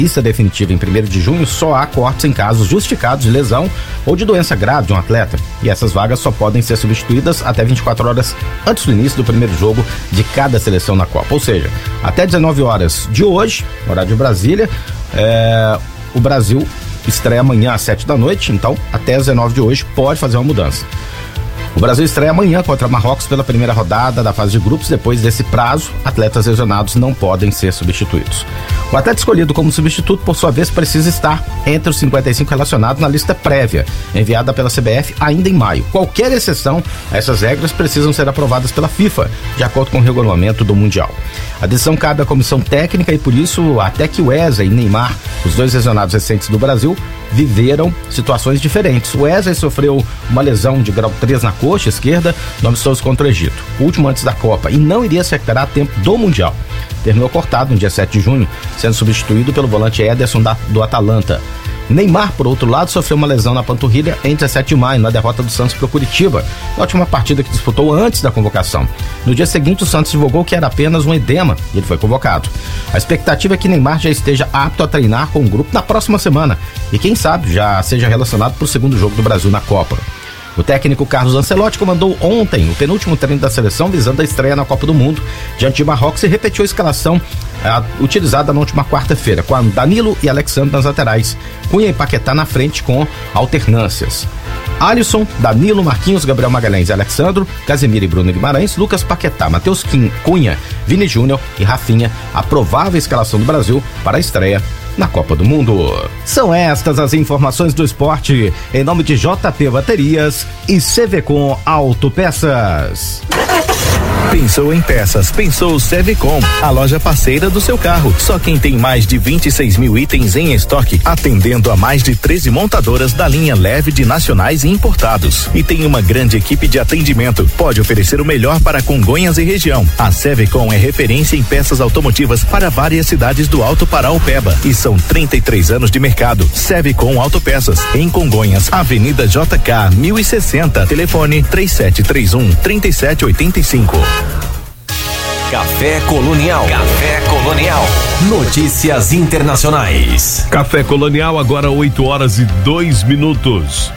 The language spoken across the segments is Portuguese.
lista definitiva em 1º de junho, só há cortes em casos justificados de lesão ou de doença grave de um atleta. E essas vagas só podem ser substituídas até 24 horas antes do início do primeiro jogo de cada seleção na Copa. Ou seja, até 19 horas de hoje, horário de Brasília, o Brasil estreia amanhã às 7 da noite, então até 19 de hoje pode fazer uma mudança. O Brasil estreia amanhã contra Marrocos pela primeira rodada da fase de grupos. Depois desse prazo, atletas lesionados não podem ser substituídos. O atleta escolhido como substituto, por sua vez, precisa estar entre os 55 relacionados na lista prévia, enviada pela CBF ainda em maio. Qualquer exceção a essas regras precisam ser aprovadas pela FIFA, de acordo com o regulamento do Mundial. A decisão cabe à comissão técnica e, por isso, até que o Wesley e Neymar, os dois lesionados recentes do Brasil, viveram situações diferentes. O Wesley sofreu uma lesão de grau 3 na coxa esquerda no amistoso contra o Egito, o último antes da Copa, e não iria se recuperar a tempo do Mundial. Terminou cortado no dia 7 de junho, sendo substituído pelo volante Ederson do Atalanta. Neymar, por outro lado, sofreu uma lesão na panturrilha em 17 de maio, na derrota do Santos para o Curitiba, na última partida que disputou antes da convocação. No dia seguinte, o Santos divulgou que era apenas um edema e ele foi convocado. A expectativa é que Neymar já esteja apto a treinar com o grupo na próxima semana e, quem sabe, já seja relacionado para o segundo jogo do Brasil na Copa. O técnico Carlos Ancelotti comandou ontem o penúltimo treino da seleção visando a estreia na Copa do Mundo diante de Marrocos e repetiu a escalação utilizada na última quarta-feira, com Danilo e Alexandre nas laterais, Cunha e Paquetá na frente com alternâncias. Alisson, Danilo, Marquinhos, Gabriel Magalhães e Alexandro, Casemiro e Bruno Guimarães, Lucas Paquetá, Matheus Cunha, Vini Júnior e Rafinha, a provável escalação do Brasil para a estreia na Copa do Mundo. São estas as informações do esporte, em nome de JP Baterias e CVCom Autopeças. Pensou em peças, pensou Sevecom, a loja parceira do seu carro. Só quem tem mais de 26 mil itens em estoque, atendendo a mais de 13 montadoras da linha leve de nacionais e importados. E tem uma grande equipe de atendimento. Pode oferecer o melhor para Congonhas e região. A Sevecom é referência em peças automotivas para várias cidades do Alto Paraopeba. E são 33 anos de mercado. Sevecom Autopeças, em Congonhas, Avenida JK 1060, telefone 3731-3785. Café Colonial. Café Colonial. Notícias internacionais. Café Colonial, agora 8h02.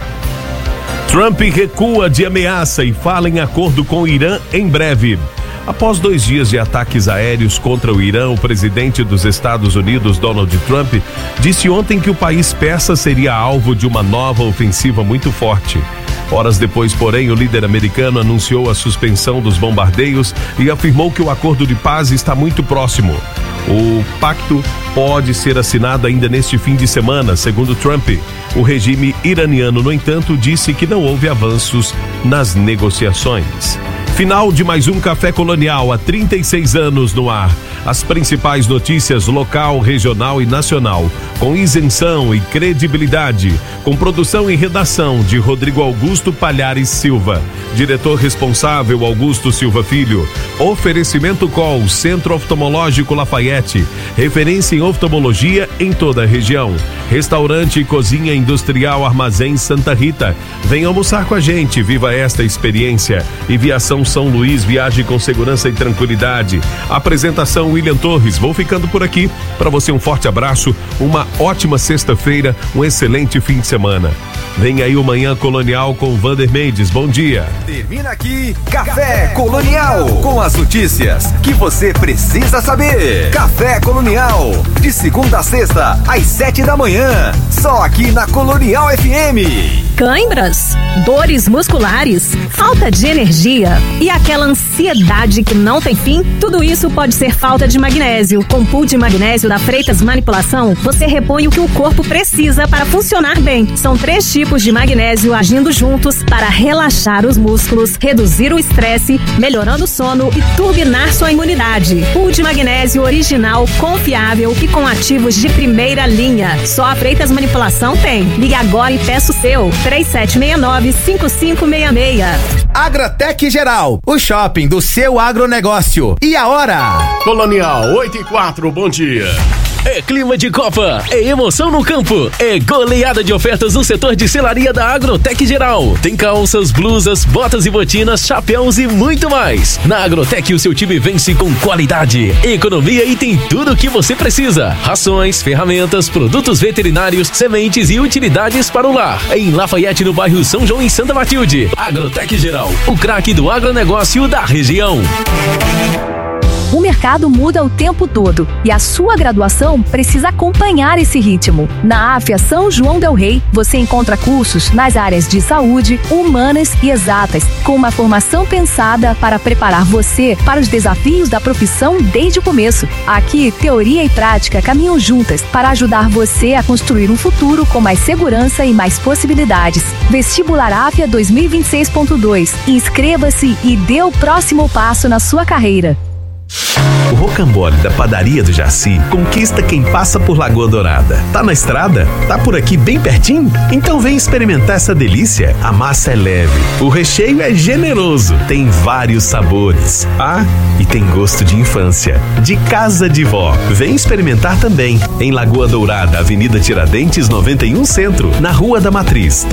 Trump recua de ameaça e fala em acordo com o Irã em breve. Após 2 dias de ataques aéreos contra o Irã, o presidente dos Estados Unidos, Donald Trump, disse ontem que o país persa seria alvo de uma nova ofensiva muito forte. Horas depois, porém, o líder americano anunciou a suspensão dos bombardeios e afirmou que o acordo de paz está muito próximo. O pacto pode ser assinado ainda neste fim de semana, segundo Trump. O regime iraniano, no entanto, disse que não houve avanços nas negociações. Final de mais um Café Colonial, há 36 anos no ar. As principais notícias local, regional e nacional, com isenção e credibilidade, com produção e redação de Rodrigo Augusto Palhares Silva. Diretor responsável, Augusto Silva Filho. Oferecimento Col, Centro Oftalmológico Lafayette, referência em oftalmologia em toda a região. Restaurante e Cozinha Industrial Armazém Santa Rita. Venha almoçar com a gente, viva esta experiência. E Viação São Luís, viaje com segurança e tranquilidade. Apresentação William Torres. Vou ficando por aqui. Para você um forte abraço, uma ótima sexta-feira, um excelente fim de semana. Vem aí o Manhã Colonial com Vander Mendes. Bom dia. Termina aqui Café Colonial, com as notícias que você precisa saber. Café Colonial, de segunda a sexta, às 7 da manhã, só aqui na Colonial FM. Cãibras, dores musculares, falta de energia e aquela ansiedade que não tem fim, tudo isso pode ser falta de magnésio. Com Pool de Magnésio da Freitas Manipulação, você repõe o que o corpo precisa para funcionar bem. São 3 tipos de magnésio agindo juntos para relaxar os músculos, reduzir o estresse, melhorando o sono e turbinar sua imunidade. Pool de Magnésio original, confiável e com ativos de primeira linha. Só a Freitas Manipulação tem. Ligue agora e peça o seu. 3769-5566. Agratec Geral, o shopping do seu agronegócio. E a hora? Colonial 8:04, bom dia. É clima de Copa, é emoção no campo, é goleada de ofertas no setor de selaria da Agrotec Geral. Tem calças, blusas, botas e botinas, chapéus e muito mais. Na Agrotec o seu time vence com qualidade, economia e tem tudo o que você precisa. Rações, ferramentas, produtos veterinários, sementes e utilidades para o lar. Em Lafayette, no bairro São João, em Santa Matilde. Agrotec Geral, o craque do agronegócio da região. O mercado muda o tempo todo e a sua graduação precisa acompanhar esse ritmo. Na AFIA São João del Rei, você encontra cursos nas áreas de saúde, humanas e exatas, com uma formação pensada para preparar você para os desafios da profissão desde o começo. Aqui, teoria e prática caminham juntas para ajudar você a construir um futuro com mais segurança e mais possibilidades. Vestibular AFIA 2026.2. Inscreva-se e dê o próximo passo na sua carreira. O rocambole da Padaria do Jaci conquista quem passa por Lagoa Dourada. Tá na estrada? Tá por aqui bem pertinho? Então vem experimentar essa delícia. A massa é leve, o recheio é generoso, tem vários sabores. Ah, e tem gosto de infância, de casa de vó. Vem experimentar também. Em Lagoa Dourada, Avenida Tiradentes 91 Centro, na Rua da Matriz,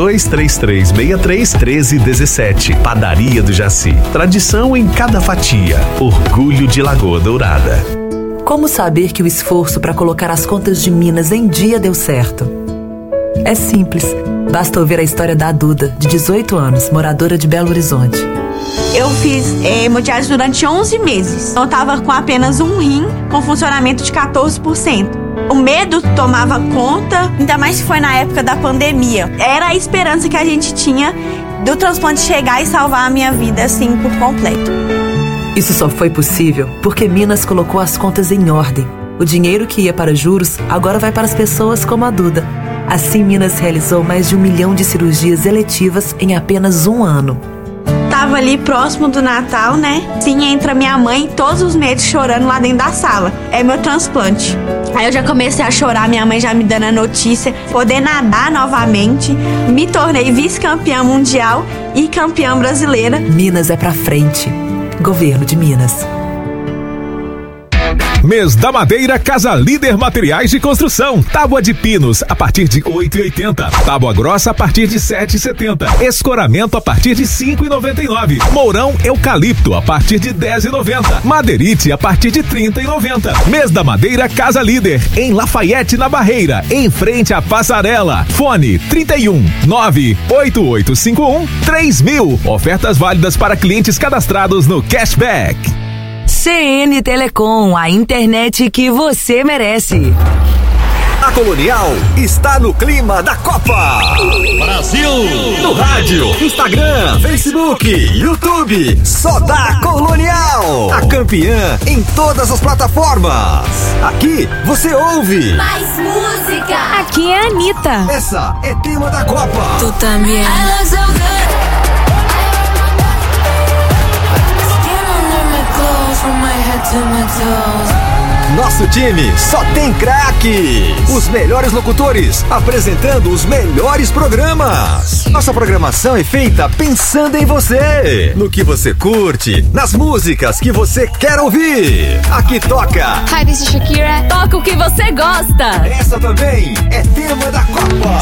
32-3363-1317. Padaria do Jaci. Tradição em cada fatia. Orgulho de Lagoa Dourada. Como saber que o esforço para colocar as contas de Minas em dia deu certo? É simples. Basta ouvir a história da Duda, de 18 anos, moradora de Belo Horizonte. Eu fiz hemodiálise durante 11 meses. Eu estava com apenas um rim, com funcionamento de 14%. O medo tomava conta, ainda mais que foi na época da pandemia. Era a esperança que a gente tinha do transplante chegar e salvar a minha vida, assim, por completo. Isso só foi possível porque Minas colocou as contas em ordem. O dinheiro que ia para juros agora vai para as pessoas como a Duda. Assim, Minas realizou mais de 1 milhão de cirurgias eletivas em apenas um ano. Tava ali próximo do Natal, né? Sim, entra minha mãe todos os meses chorando lá dentro da sala. É meu transplante. Aí eu já comecei a chorar, minha mãe já me dando a notícia. Poder nadar novamente. Me tornei vice-campeã mundial e campeã brasileira. Minas é pra frente. Governo de Minas. Mês da Madeira Casa Líder Materiais de Construção. Tábua de pinos a partir de R$ 8,80. Tábua grossa a partir de R$ 7,70. Escoramento a partir de R$ 5,99. Mourão eucalipto a partir de R$ 10,90. Madeirite a partir de R$ 30,90. Mês da Madeira Casa Líder, em Lafayette, na Barreira, em frente à Passarela. Fone 31 98851 3000. Ofertas válidas para clientes cadastrados no Cashback. CN Telecom, a internet que você merece. A Colonial está no clima da Copa. Brasil! No rádio, Instagram, Facebook, YouTube. Só dá Colonial. A campeã em todas as plataformas. Aqui você ouve mais música. Aqui é a Anitta. Essa é tema da Copa. Tu também. Nosso time só tem craques. Os melhores locutores apresentando os melhores programas. Nossa programação é feita pensando em você, no que você curte, nas músicas que você quer ouvir. Aqui toca Hi, this is Shakira. Toca o que você gosta. Essa também é tema da Copa.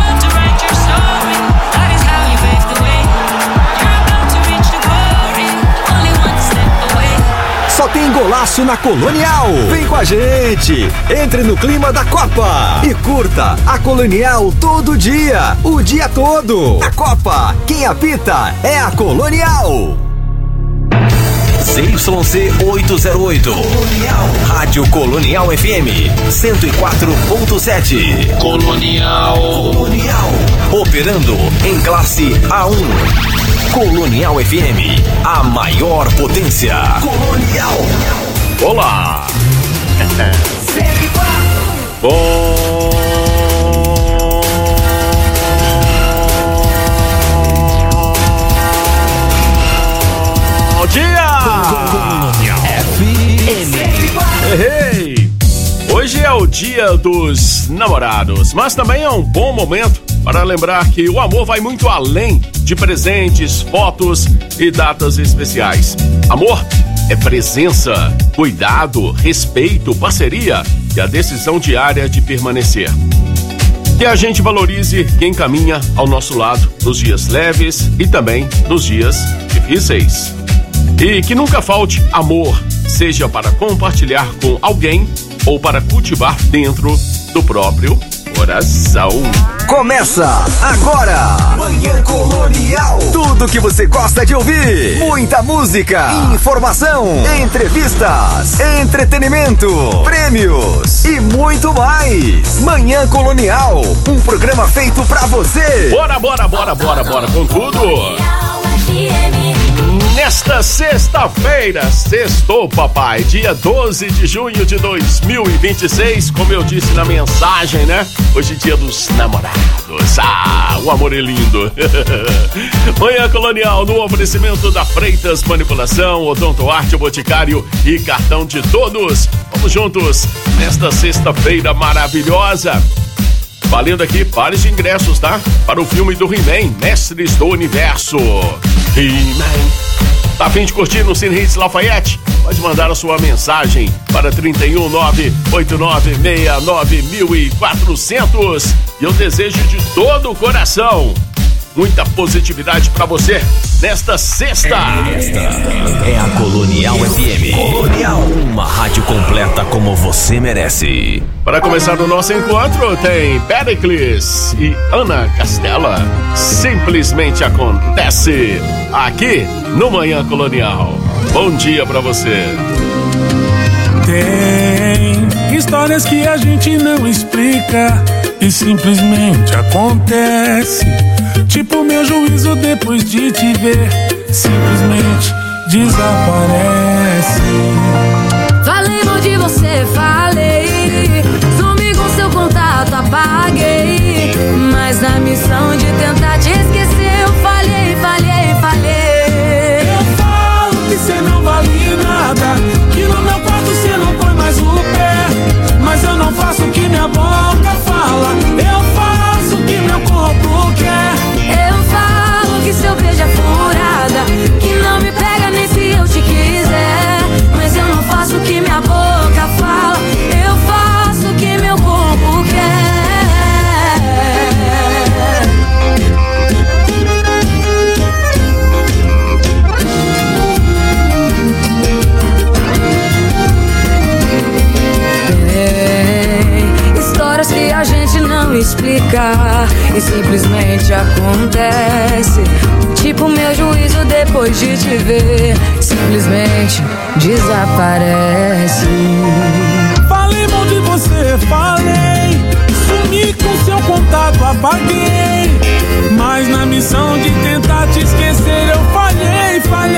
Só tem golaço na Colonial. Vem com a gente. Entre no clima da Copa e curta a Colonial todo dia, o dia todo. Na Copa, quem apita é a Colonial. ZYC 808. Colonial. Rádio Colonial FM 104.7. Colonial. Operando em classe A1. Colonial FM, a maior potência. Colonial. Olá. Bom dia. Colonial FM. Hey. Hoje é o dia dos namorados, mas também é um bom momento para lembrar que o amor vai muito além de presentes, fotos e datas especiais. Amor é presença, cuidado, respeito, parceria e a decisão diária de permanecer. Que a gente valorize quem caminha ao nosso lado nos dias leves e também nos dias difíceis. E que nunca falte amor, seja para compartilhar com alguém ou para cultivar dentro do próprio coração. Começa agora, Manhã Colonial. Tudo que você gosta de ouvir. Muita música, informação, entrevistas, entretenimento, prêmios e muito mais. Manhã Colonial, um programa feito pra você. Bora com tudo. Nesta sexta-feira, sextou, papai, dia 12 de junho de 2026, como eu disse na mensagem, né? Hoje é dia dos namorados. Ah, o amor é lindo. Manhã Colonial no oferecimento da Freitas Manipulação, Odonto Arte, Boticário e Cartão de Todos. Vamos juntos nesta sexta-feira maravilhosa. Valendo aqui pares de ingressos, tá? Para o filme do He-Man, Mestres do Universo. He-Man. Tá a fim de curtir no Cine Hits Lafayette? Pode mandar a sua mensagem para 319-8969-1400. E eu desejo de todo o coração muita positividade pra você nesta sexta. Esta é a Colonial FM. Colonial, uma rádio completa como você merece. Para começar o nosso encontro, tem Pericles e Ana Castela. Simplesmente acontece aqui no Manhã Colonial. Bom dia pra você. Tem histórias que a gente não explica e simplesmente acontece. Tipo meu juízo depois de te ver, simplesmente desaparece. Falei mal de você, falei. Sumi com seu contato, apaguei. Mas na missão de tentar te esquecer, eu falhei. Eu falo que cê não vale nada, que no meu quarto cê não põe mais o pé. Mas eu não faço o que minha boca fala, eu faço o que meu corpo quer. Eu falo que seu beijo é furada, que não me pega nem se eu te quiser. Mas eu não faço o que minha boca fala, eu faço o que meu corpo quer. Histórias que a gente não explica e simplesmente acontece. Tipo meu juízo depois de te ver, simplesmente desaparece. Falei mal de você, falei. Sumi com seu contato, apaguei. Mas na missão de tentar te esquecer, eu falhei.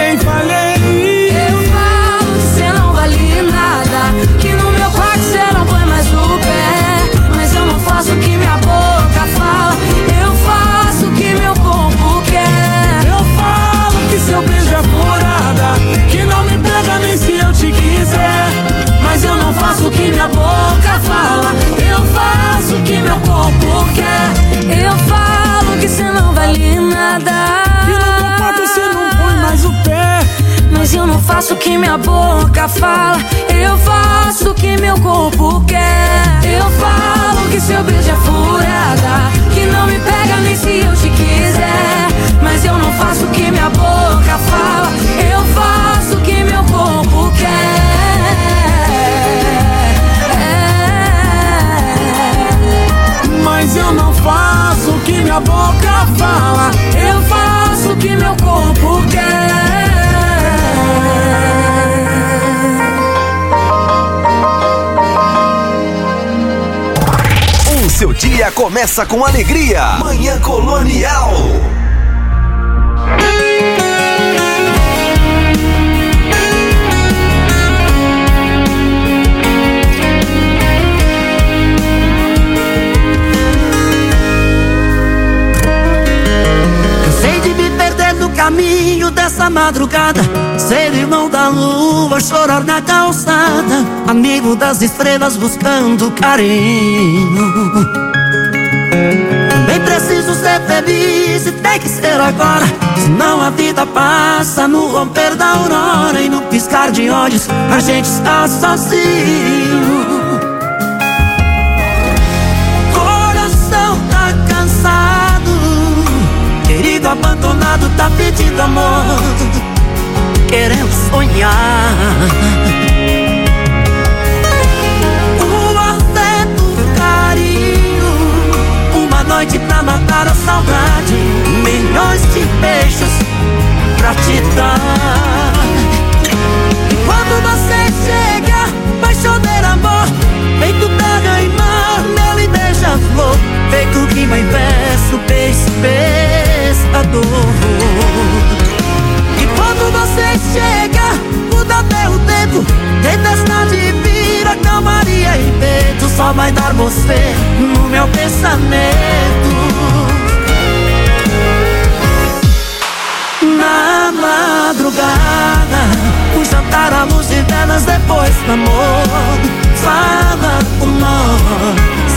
Eu falo que cê não vale nada, que no meu quarto cê não põe mais o pé. Mas eu não faço o que minha boca fala, eu faço o que meu corpo quer. Eu falo que seu beijo é furada, que não me pega nem se eu te quiser. Mas eu não faço o que minha boca fala, eu faço o que meu corpo quer. Eu falo que cê não vale nada, que no meu quarto cê não põe mais o pé. Mas eu não faço o que minha boca fala, eu faço o que meu corpo quer. Eu falo que seu beijo é furada, que não me pega nem se eu te quiser. Mas eu não faço o que minha boca fala, eu faço o que meu corpo quer. Mas eu não faço o que minha boca fala, eu faço o que meu corpo quer. O seu dia começa com alegria. Manhã Colonial. Cansei de me perder no caminho dessa madrugada, ser irmão da lua, chorar na calçada, amigo das estrelas buscando carinho. Também preciso ser feliz e tem que ser agora, senão a vida passa no romper da aurora. E no piscar de olhos a gente está sozinho. pra te dar. E quando você chega, vai chover amor, feito terra e mar, mel e beija-flor, feito rima em verso, peixe, pescador. E quando você chega, muda até o tempo, tempestade vira calmaria e peito, só vai dar você no meu pensamento. Na madrugada, o jantar à luz de velas, depois do amor, fala por nós.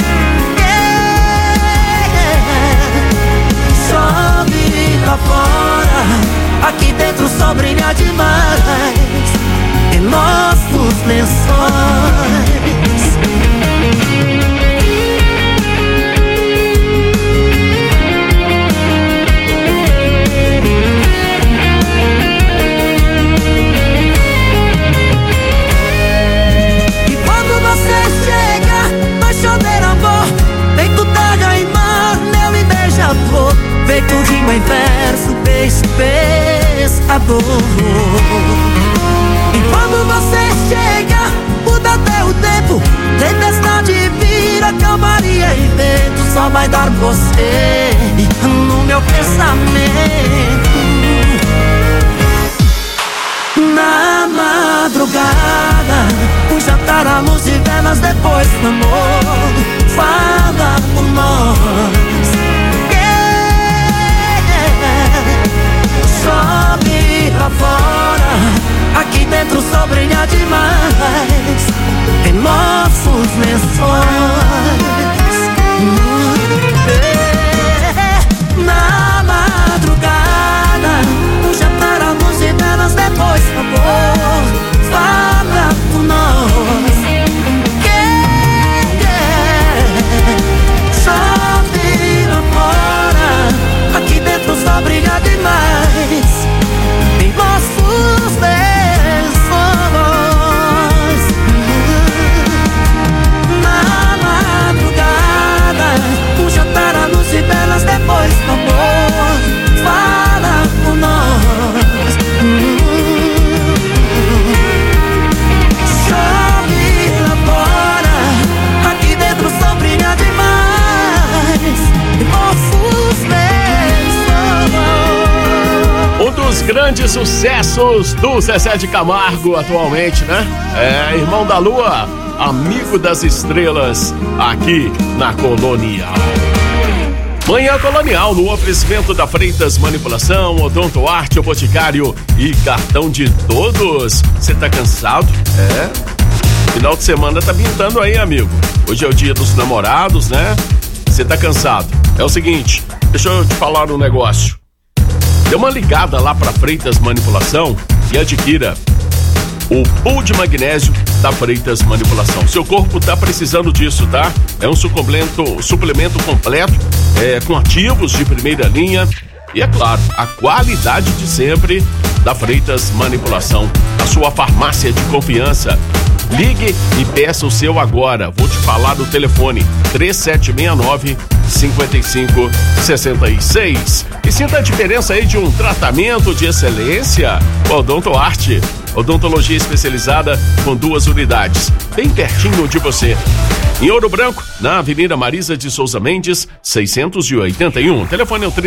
Chove lá fora, aqui dentro o sol brilha demais em nossos lençóis. E quando você chega, vai chover amor, feito terra e mar, mel e beija-flor, feito rima em verso, peixe, pescador. E quando você chega, muda até o tempo, tempestade vira calmaria e vento, só vai dar você no meu pensamento. Na madrugada, o jantar à luz de velas, depois do amor, fala por nós. Chove lá fora, aqui dentro o sol brilha demais em nossos lençóis. Na madrugada, o jantar à luz de velas, depois do amor, fala por nós. Chove lá fora, aqui dentro o sol brilha demais em nossos lençóis. Na madrugada, o jantar à luz de velas, depois do amor, fala por nós. Chove lá fora, aqui dentro o sol brilha demais em nossos lençóis. Um dos grandes sucessos do Zezé de Camargo atualmente, né? É Irmão da Lua, Amigo das Estrelas, aqui na Colonial. Manhã Colonial, no oferecimento da Freitas Manipulação, Odonto Arte, o Boticário e Cartão de Todos. Você tá cansado? É? Final de semana tá pintando aí, amigo. Hoje é o dia dos namorados, né? Você tá cansado? É o seguinte, deixa eu te falar um negócio. Dê uma ligada lá pra Freitas Manipulação e adquira o pool de magnésio da Freitas Manipulação. Seu corpo tá precisando disso, tá? É um suplemento completo, com ativos de primeira linha e, é claro, a qualidade de sempre da Freitas Manipulação, a sua farmácia de confiança. Ligue e peça o seu agora. Vou te falar do telefone 3769-5566. E sinta a diferença aí de um tratamento de excelência. Odonto Arte, odontologia especializada com 2 unidades, bem pertinho de você. Em Ouro Branco, na Avenida Marisa de Souza Mendes, 681. Telefone é o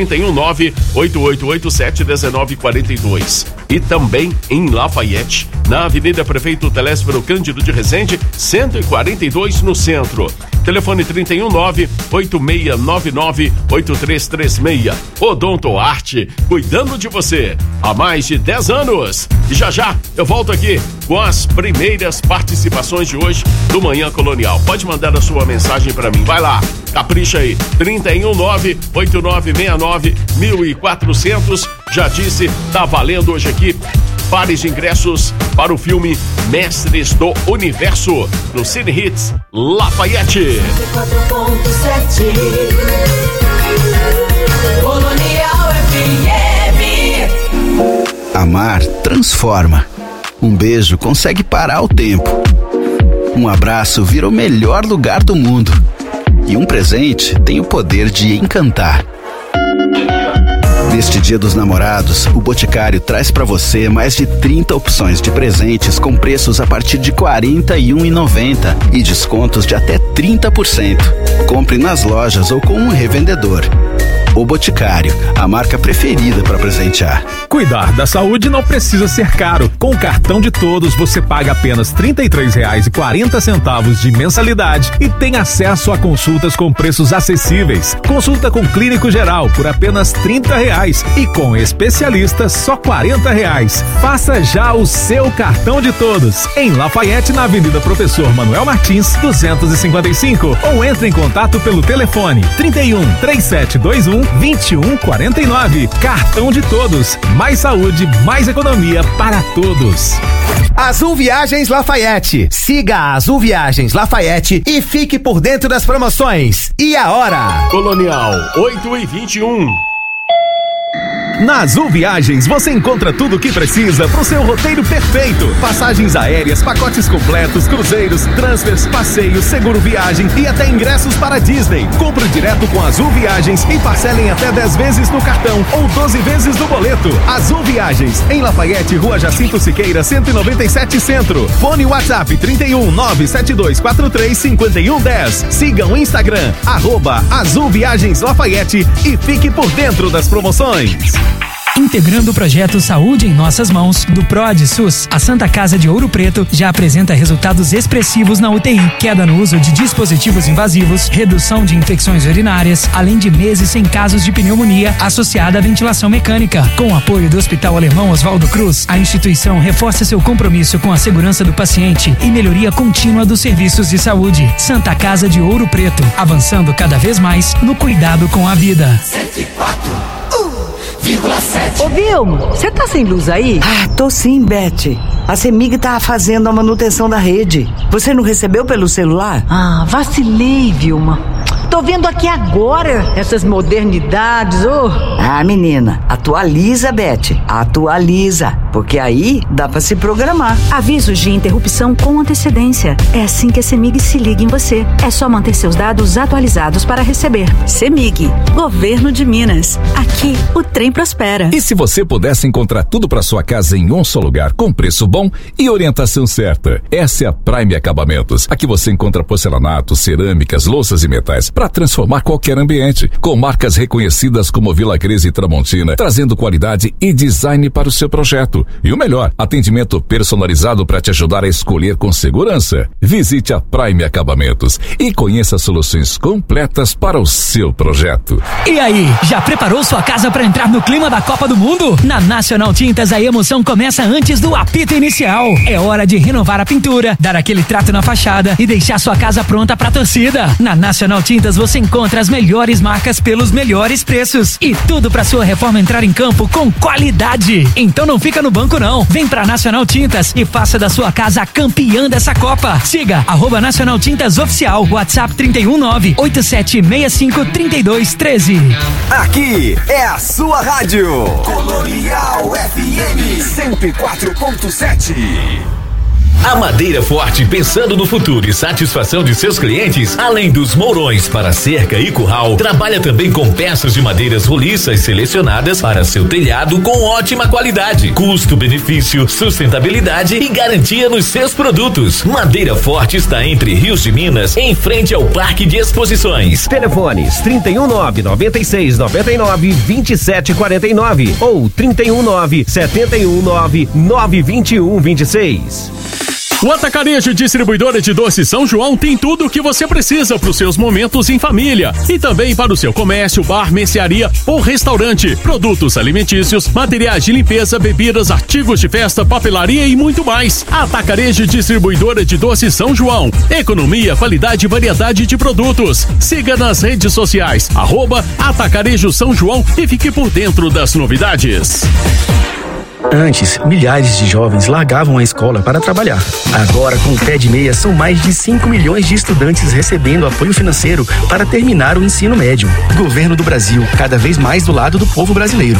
319-8887-1942. E também em Lafayette, na Avenida Prefeito Telésforo Cândido de Resende, 142 no centro. Telefone 319-8699-8336. Odonto Arte, cuidando de você há mais de 10 anos. E já eu volto aqui com as primeiras participações de hoje do Manhã Colonial. Pode mandar a sua mensagem para mim. Vai lá, capricha aí. 319-8969-1400. Já disse, tá valendo hoje aqui pares de ingressos para o filme Mestres do Universo, no Cine Hits Lafayette. 4.7 Colonial FM. Amar transforma. Um beijo consegue parar o tempo. Um abraço vira o melhor lugar do mundo. E um presente tem o poder de encantar. Neste Dia dos Namorados, o Boticário traz para você mais de 30 opções de presentes com preços a partir de R$ 41,90 e descontos de até 30%. Compre nas lojas ou com um revendedor. O Boticário, a marca preferida para presentear. Cuidar da saúde não precisa ser caro. Com o cartão de todos, você paga apenas R$ 33,40 de mensalidade e tem acesso a consultas com preços acessíveis. Consulta com clínico geral por apenas R$ 30 e com especialistas só R$ 40. Faça já o seu cartão de todos em Lafayette, na Avenida Professor Manuel Martins, 255, ou entre em contato pelo telefone 31 3721 2149. Cartão de todos. Mais saúde, mais economia para todos. Azul Viagens Lafayette. Siga a Azul Viagens Lafayette e fique por dentro das promoções. E a hora? Colonial 8h21. Na Azul Viagens você encontra tudo o que precisa para o seu roteiro perfeito. Passagens aéreas, pacotes completos, cruzeiros, transfers, passeios, seguro viagem e até ingressos para Disney. Compre direto com Azul Viagens e parcelem até 10 vezes no cartão ou 12 vezes no boleto. Azul Viagens, em Lafayette, Rua Jacinto Siqueira, 197 Centro. Fone WhatsApp 31 97243 5110. Siga o Instagram, @Azul Viagens Lafayette e fique por dentro das promoções. Integrando o projeto Saúde em Nossas Mãos, do PROAD SUS, a Santa Casa de Ouro Preto já apresenta resultados expressivos na UTI, queda no uso de dispositivos invasivos, redução de infecções urinárias, além de meses sem casos de pneumonia associada à ventilação mecânica. Com o apoio do Hospital Alemão Oswaldo Cruz, a instituição reforça seu compromisso com a segurança do paciente e melhoria contínua dos serviços de saúde. Santa Casa de Ouro Preto, avançando cada vez mais no cuidado com a vida. 104,7. Ô Vilmo, você tá sem luz aí? Ah, tô sim, Beth. A CEMIG tá fazendo a manutenção da rede. Você não recebeu pelo celular? Ah, vacilei, Vilma. Tô vendo aqui agora essas modernidades, Ah, menina, atualiza, Beth. Atualiza, porque aí dá pra se programar. Avisos de interrupção com antecedência. É assim que a CEMIG se liga em você. É só manter seus dados atualizados para receber. CEMIG, Governo de Minas. Aqui, o trem prospera. E se você pudesse encontrar tudo para sua casa em um só lugar, com preço bom e orientação certa? Essa é a Prime Acabamentos. Aqui você encontra porcelanato, cerâmicas, louças e metais para transformar qualquer ambiente, com marcas reconhecidas como Vila Cres e Tramontina, trazendo qualidade e design para o seu projeto. E o melhor, atendimento personalizado para te ajudar a escolher com segurança. Visite a Prime Acabamentos e conheça soluções completas para o seu projeto. E aí, já preparou sua casa para entrar no clima da Copa do Mundo? Na Nacional Tintas, a emoção começa antes do apito inicial. É hora de renovar a pintura, dar aquele trato na fachada e deixar sua casa pronta para a torcida. Na Nacional Tintas você encontra as melhores marcas pelos melhores preços e tudo para sua reforma entrar em campo com qualidade. Então não fica no banco não. Vem pra Nacional Tintas e faça da sua casa a campeã dessa Copa. Siga @Nacional Tintas Oficial, WhatsApp 319-8765-3213. Aqui é a sua rádio Colonial FM 104.7. A Madeira Forte, pensando no futuro e satisfação de seus clientes, além dos mourões para cerca e curral, trabalha também com peças de madeiras roliças selecionadas para seu telhado com ótima qualidade, custo-benefício, sustentabilidade e garantia nos seus produtos. Madeira Forte está entre Rios de Minas, em frente ao Parque de Exposições. Telefones 319-9699-2749 ou 319-719-92126. O Atacarejo Distribuidora de Doces São João tem tudo o que você precisa para os seus momentos em família e também para o seu comércio, bar, mercearia ou restaurante. Produtos alimentícios, materiais de limpeza, bebidas, artigos de festa, papelaria e muito mais. Atacarejo Distribuidora de Doces São João. Economia, qualidade e variedade de produtos. Siga nas redes sociais @Atacarejo São João e fique por dentro das novidades. Antes, milhares de jovens largavam a escola para trabalhar. Agora, com o Pé de Meia, são mais de 5 milhões de estudantes recebendo apoio financeiro para terminar o ensino médio. Governo do Brasil, cada vez mais do lado do povo brasileiro.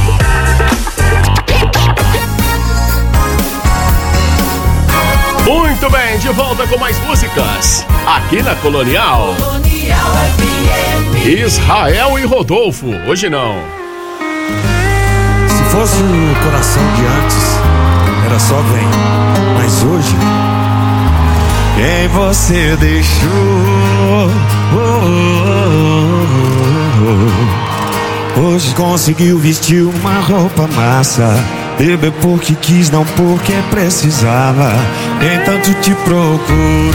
Muito bem, de volta com mais músicas, aqui na Colonial. Israel e Rodolfo, hoje não. fosse o coração de antes, era só vem. Mas hoje, quem você deixou? Hoje conseguiu vestir uma roupa massa, beber porque quis, não porque precisava. Quem tanto te procurou?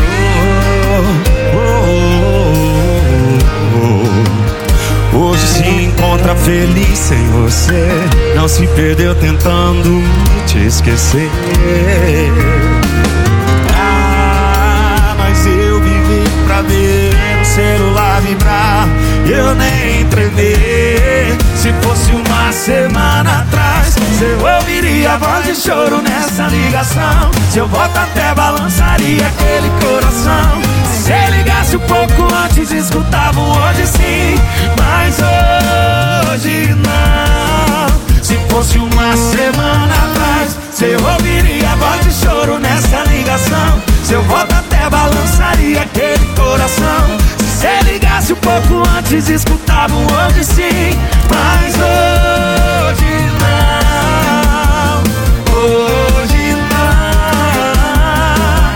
Hoje se encontra feliz sem você, não se perdeu tentando te esquecer. Mas eu vivi pra ver o celular vibrar, eu nem tremer. Se fosse uma semana atrás, eu ouviria a voz de choro nessa ligação. Seu voto até balançaria aquele coração. Se ligasse um pouco antes, escutava um hoje sim, mas hoje não. Se fosse uma semana atrás, eu ouviria a voz de choro nessa ligação. Seu voto até balançaria aquele coração. Se ligasse um pouco antes, escutava um hoje sim, mas hoje não. Hoje não.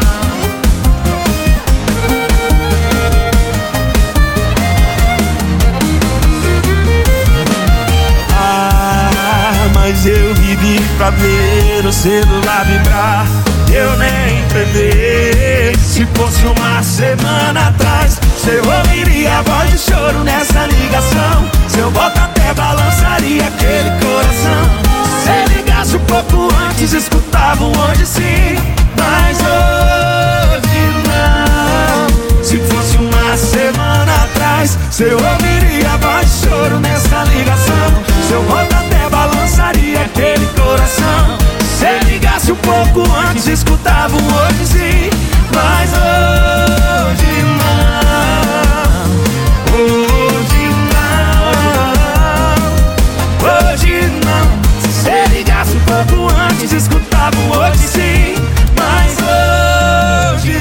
Mas eu vivi pra ver o celular vibrar, eu nem prever. Se fosse uma semana atrás, eu ouviria a voz de choro nessa ligação. Seu voto até balançaria aquele coração. Se ligasse um pouco antes, escutava um hoje sim, mas hoje não. Se fosse uma semana atrás, eu ouviria a voz de choro nessa ligação. Seu voto até balançaria aquele coração. Se ligasse um pouco antes, escutava um hoje sim, mas hoje não. Hoje não. Hoje não. Se ligasse um pouco antes, escutava um hoje sim, mas hoje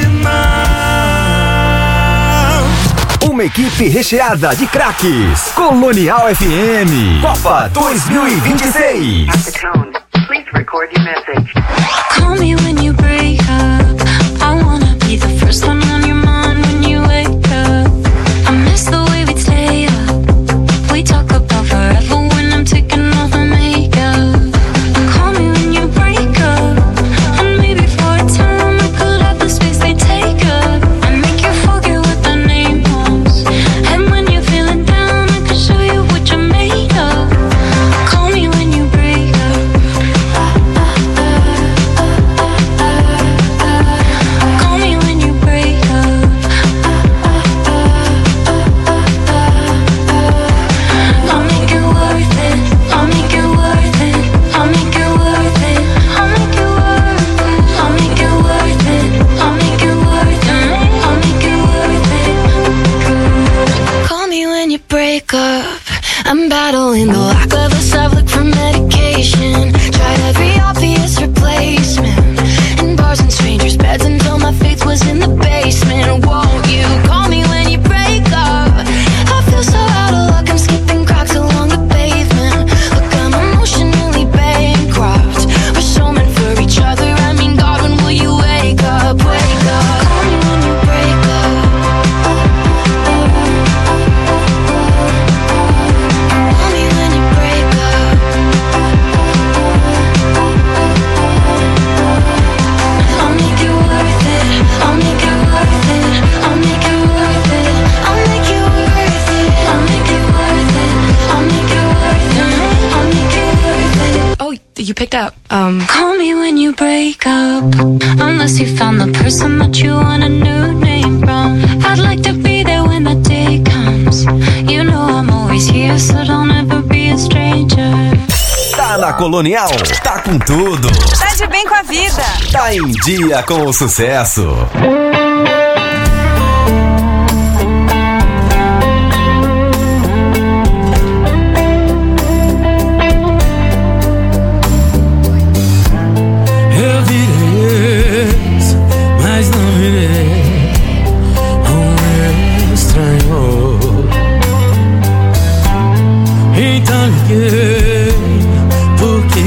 não. Uma equipe recheada de craques. Colonial FM. Copa 2026. Record your message. Call me when you break up. I wanna be the first one on your mind when you wake up. I miss the way we stay up. We talk about forever when I'm taking off my makeup. Call me when you break up. And maybe for a time I could have the space they take up. And make you forget what the name was. And when you're feeling down, I can show you what you're made of. Call me when you break up. Call me when you break up. I'll make it worth it. I'll make it worth it. I'll make it worth it. I'll make it worth it. I'll make it worth it. I'll make it worth it. I'll make it worth it. Call me when you break up. I'm battling the lack of a I've looked for medication. Tried every obvious replacement. In bars and strangers' beds until my faith was in the basement. Won't you call me when you break up? I feel so out of luck, I'm skipping cracks along the pavement. Look, I'm emotionally bankrupt. We're so meant for each other, I mean, God, when will you wake up? Wake up. Call me when you break up. Call me when you break up. I'll make it worth it. I'll make it worth it. I'll make it worth it. I'll make it worth it. I'll make it worth it. I'll make it worth it. I'll make it worth it. Oh, you picked up. Call me when you break up. Unless you found the person that you want a new name from. I'd like to be there when the day comes. You know I'm always here, so don't ever be a stranger. Tá na Colonial, tá com tudo. Tá de bem com a vida. Tá em dia com o sucesso. Eu virei ex, mas não virei um estranho. Então liguei, porque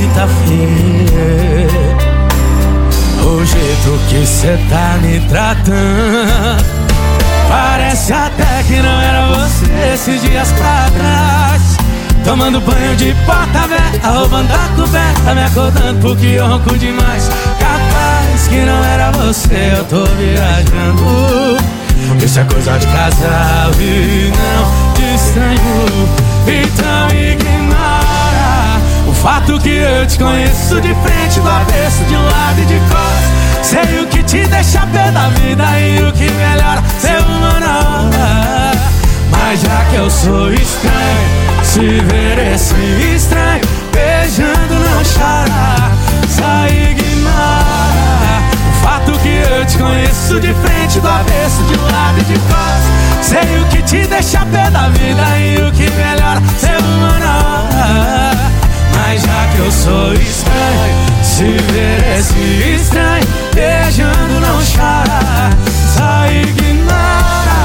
que cê tá me tratando. Parece até que não era você esses dias pra trás. Tomando banho de porta aberta, roubando a coberta, me acordando porque eu ronco demais. Capaz que não era você, eu tô viajando. Isso é coisa de casal e não de estranho. Então ignora o fato que eu te conheço de frente, do avesso, de um lado e de costas. Sei o que te deixa pé da vida e o que melhora ser uma nova. Mas já que eu sou estranho, se ver esse estranho beijando não chora. Só ignora o fato que eu te conheço de frente, do avesso, de um lado e de costas. Sei o que te deixa pé da vida e o que melhora ser uma nova. Mas já que eu sou estranho, se ver esse estranho beijando não chora. Só ignora,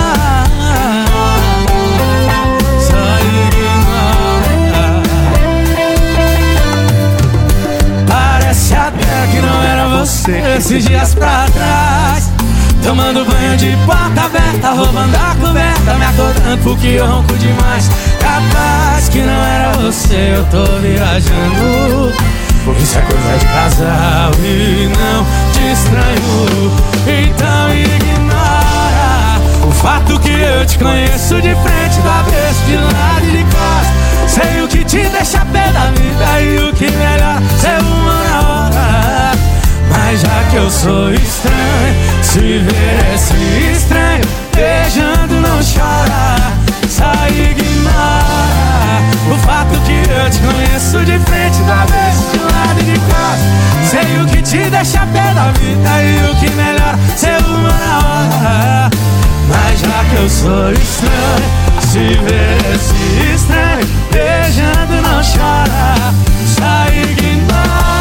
só ignora. Parece até que não era você esses dias pra trás. Tomando banho de porta aberta, roubando a coberta, me acordando porque eu ronco demais. Capaz que não era você, eu tô viajando. Isso é coisa de casal e não de estranho. Então ignora o fato que eu te conheço de frente, do avesso, de lado e de costas. Sei o que te deixa pé da vida e o que melhora ser uma hora. Mas já que eu sou estranho, se ver esse estranho beijando não chora. Só ignora o fato que eu te conheço de frente, do avesso, de lado e de costas. Sei o que te deixa pé da vida e o que melhora ser uma hora. Mas já que eu sou estranho, se ver esse estranho beijando não chora. Só ignora.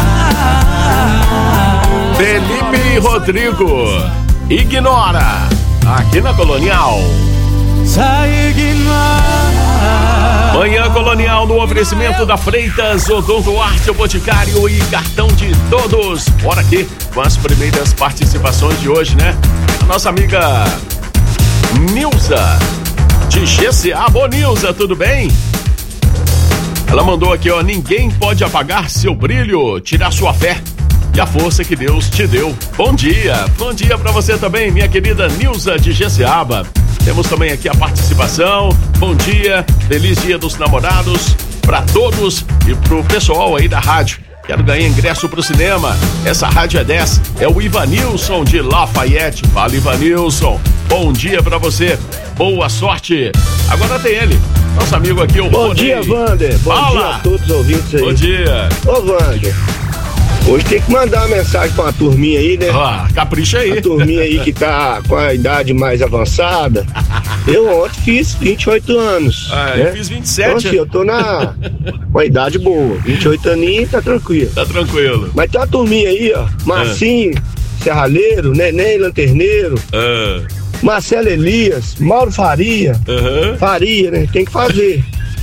Felipe Rodrigo, ignora, aqui na Colonial. Só ignora. Manhã Colonial no oferecimento da Freitas, Odonto Arte, o Boticário e Cartão de Todos. Bora aqui com as primeiras participações de hoje, né? A nossa amiga Nilza de GCA. Bom, Nilza, tudo bem? Ela mandou aqui, ó: ninguém pode apagar seu brilho, tirar sua fé e a força que Deus te deu. Bom dia pra você também, minha querida Nilza de GCA. Temos também aqui a participação. Bom dia, feliz dia dos namorados pra todos e pro pessoal aí da rádio. Quero ganhar ingresso pro cinema. Essa rádio é 10. É o Ivanilson de Lafayette. Fala, Ivanilson. Bom dia pra você. Boa sorte. Agora tem ele, nosso amigo aqui, o Bom dia, Wander. Bom dia a todos os ouvintes aí. Bom dia. Ô, Wander, hoje tem que mandar uma mensagem pra uma turminha aí, né? Capricha aí. A turminha aí que tá com a idade mais avançada. Eu ontem fiz 28 anos. Eu fiz 27. Então, assim, eu tô na uma idade boa. 28 aninhos, tá tranquilo. Tá tranquilo. Mas tem uma turminha aí, ó. Marcinho, Serralheiro, Neném, Lanterneiro. Marcelo Elias, Mauro Faria. Faria, né? Tem que fazer.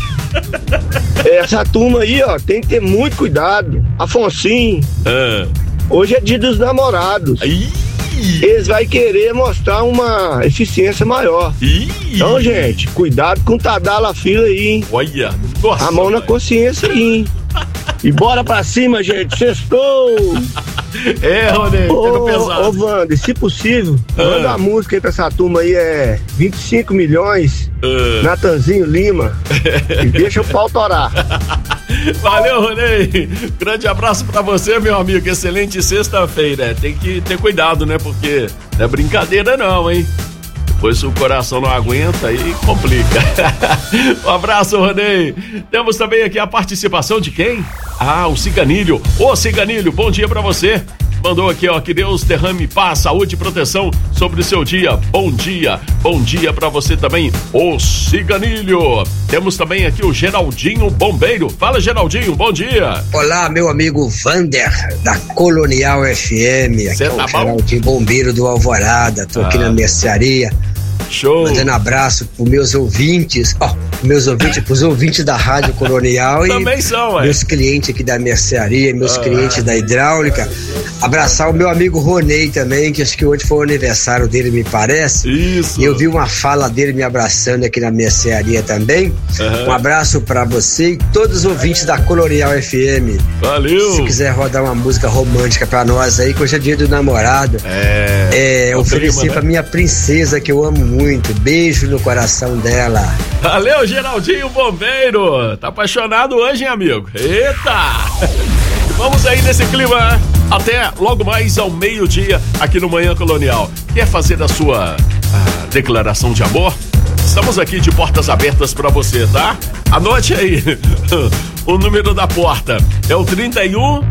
Essa turma aí, ó, tem que ter muito cuidado. Afonsinho. Hoje é dia dos namorados. Eles vão querer mostrar uma eficiência maior. Então, gente, cuidado com o Tadala Fila aí, hein? Olha, nossa, a mão na consciência aí, hein? E bora pra cima, gente. Sextou! Ronei, pegou pesado. Ô, Wander, se possível, manda uma música aí pra essa turma aí, 25 milhões, Natanzinho Lima, e deixa o pau torar. Valeu, Ronei. Grande abraço pra você, meu amigo. Excelente sexta-feira. Tem que ter cuidado, né? Porque não é brincadeira não, hein? Depois se o coração não aguenta, aí complica. Um abraço, Ronei. Temos também aqui a participação de quem? O Ciganilho. Ô, Ciganilho, bom dia pra você. Mandou aqui, ó, que Deus derrame paz, saúde e proteção sobre o seu dia. Bom dia pra você também, ô Ciganilho. Temos também aqui o Geraldinho Bombeiro. Fala, Geraldinho, bom dia. Olá, meu amigo Wander, da Colonial FM. Aqui é o Geraldinho Bombeiro do Alvorada. Tô aqui na mercearia. Show. Mandando abraço pros meus ouvintes, pros ouvintes da Rádio Colonial. Também e são, meus clientes aqui da mercearia, meus clientes da hidráulica. Abraçar o meu amigo Ronei também, que acho que hoje foi o aniversário dele, me parece. Isso. E eu vi uma fala dele me abraçando aqui na mercearia também. Um abraço pra você e todos os ouvintes da Colonial FM. Valeu. Se quiser rodar uma música romântica pra nós aí, que hoje é dia do namorado. Oferecer pra minha princesa, que eu amo muito. Beijo no coração dela. Valeu, Geraldinho Bombeiro. Tá apaixonado hoje, hein, amigo? Eita! Vamos aí nesse clima até logo mais ao meio-dia aqui no Manhã Colonial. Quer fazer a sua declaração de amor? Estamos aqui de portas abertas pra você, tá? Anote aí o número da porta. É o 31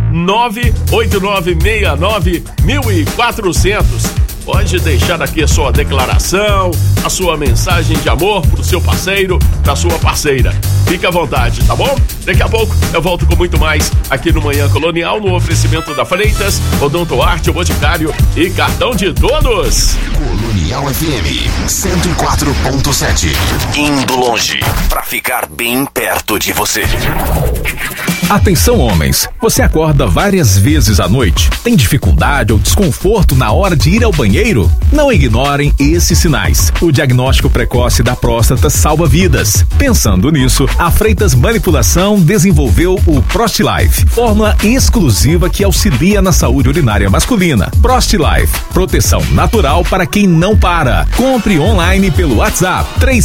98969 1400. Pode deixar aqui a sua declaração, a sua mensagem de amor pro seu parceiro, pra sua parceira. Fique à vontade, tá bom? Daqui a pouco eu volto com muito mais aqui no Manhã Colonial, no oferecimento da Freitas, Odonto Arte, o Boticário e Cartão de Todos. Colonial FM 104.7. Indo longe pra ficar bem perto de você. Atenção, homens, você acorda várias vezes à noite? Tem dificuldade ou desconforto na hora de ir ao banheiro? Não ignorem esses sinais. O diagnóstico precoce da próstata salva vidas. Pensando nisso, a Freitas Manipulação desenvolveu o ProstLife, fórmula exclusiva que auxilia na saúde urinária masculina. ProstLife, proteção natural para quem não para. Compre online pelo WhatsApp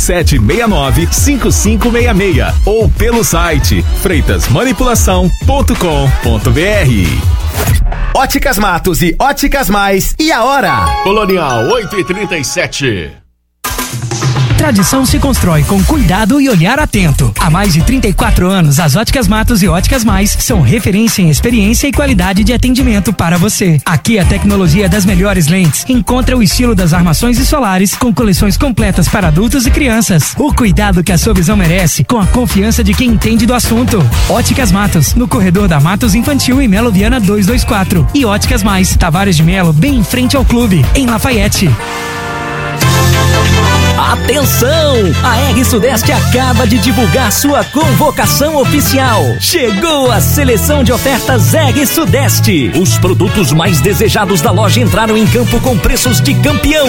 3769-5566 ou pelo site freitasmanipulação.com.br. Óticas Matos e Óticas Mais, e a hora? Colonial 8h37. Tradição se constrói com cuidado e olhar atento. Há mais de 34 anos, as Óticas Matos e Óticas Mais são referência em experiência e qualidade de atendimento para você. Aqui a tecnologia das melhores lentes encontra o estilo das armações e solares com coleções completas para adultos e crianças. O cuidado que a sua visão merece com a confiança de quem entende do assunto. Óticas Matos, no corredor da Matos Infantil em Melo Viana 224. E Óticas Mais, Tavares de Melo, bem em frente ao clube, em Lafayette. Atenção! A R Sudeste acaba de divulgar sua convocação oficial. Chegou a seleção de ofertas R Sudeste. Os produtos mais desejados da loja entraram em campo com preços de campeão.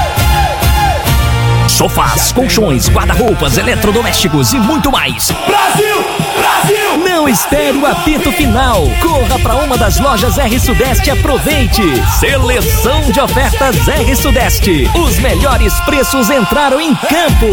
Sofás, colchões, guarda-roupas, eletrodomésticos e muito mais. Brasil! Brasil! Não espere o apito final. Corra para uma das lojas R Sudeste e aproveite. Seleção de ofertas R Sudeste. Os melhores preços entraram em campo.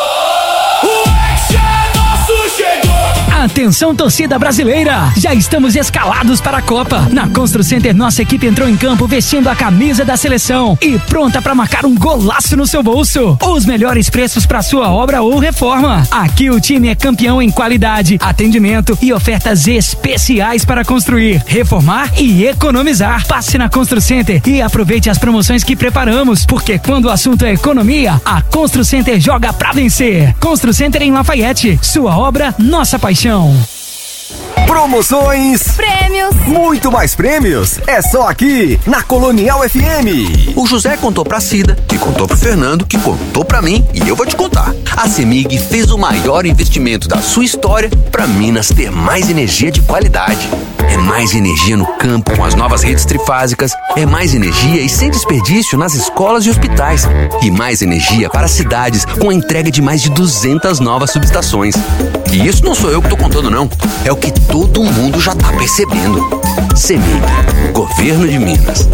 Atenção, torcida brasileira! Já estamos escalados para a Copa. Na Constru Center, nossa equipe entrou em campo vestindo a camisa da seleção e pronta para marcar um golaço no seu bolso. Os melhores preços para sua obra ou reforma. Aqui o time é campeão em qualidade, atendimento e ofertas especiais para construir, reformar e economizar. Passe na Constru Center e aproveite as promoções que preparamos, porque quando o assunto é economia, a Constru Center joga pra vencer. Constru Center em Lafayette. Sua obra, nossa paixão. Promoções, prêmios, muito mais prêmios, é só aqui na Colonial FM. O José contou pra Cida, que contou pro Fernando, que contou pra mim, e eu vou te contar. A CEMIG fez o maior investimento da sua história pra Minas ter mais energia de qualidade. É mais energia no campo com as novas redes trifásicas, é mais energia e sem desperdício nas escolas e hospitais, e mais energia para as cidades com a entrega de mais de 200 novas subestações. E isso não sou eu que tô contando não, é o que todo mundo já tá percebendo. CEMIG, Governo de Minas.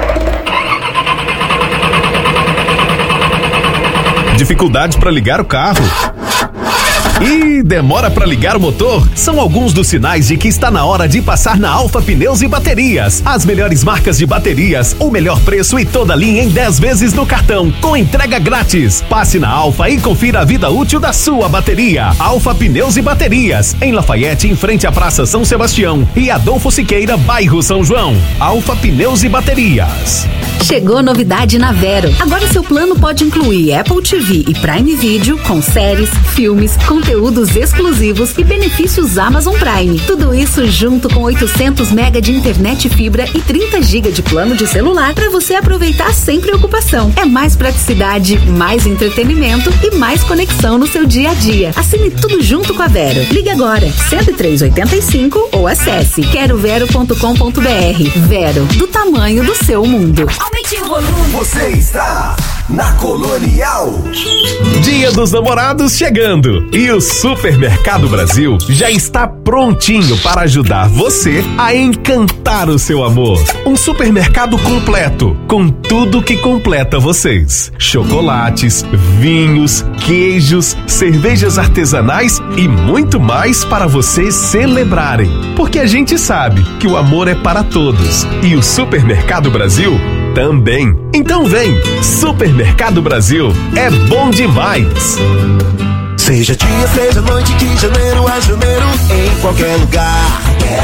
Dificuldades para ligar o carro? E demora para ligar o motor? São alguns dos sinais de que está na hora de passar na Alfa Pneus e Baterias. As melhores marcas de baterias, o melhor preço e toda a linha em 10 vezes no cartão, com entrega grátis. Passe na Alfa e confira a vida útil da sua bateria. Alfa Pneus e Baterias, em Lafayette, em frente à Praça São Sebastião e Adolfo Siqueira, bairro São João. Alfa Pneus e Baterias. Chegou novidade na Vero. Agora seu plano pode incluir Apple TV e Prime Video com séries, filmes, conteúdo conteúdos exclusivos e benefícios Amazon Prime. Tudo isso junto com 800 MB de internet fibra e 30 GB de plano de celular para você aproveitar sem preocupação. É mais praticidade, mais entretenimento e mais conexão no seu dia a dia. Assine tudo junto com a Vero. Ligue agora 10385 ou acesse querovero.com.br. Vero, do tamanho do seu mundo. Aumente o volume. Você está na Colonial. Dia dos Namorados chegando e o Supermercado Brasil já está prontinho para ajudar você a encantar o seu amor. Um supermercado completo com tudo que completa vocês: chocolates, vinhos, queijos, cervejas artesanais e muito mais para vocês celebrarem. Porque a gente sabe que o amor é para todos e o Supermercado Brasil também. Então vem, Supermercado Brasil, é bom demais. Seja dia, seja noite, de janeiro a janeiro, em qualquer lugar.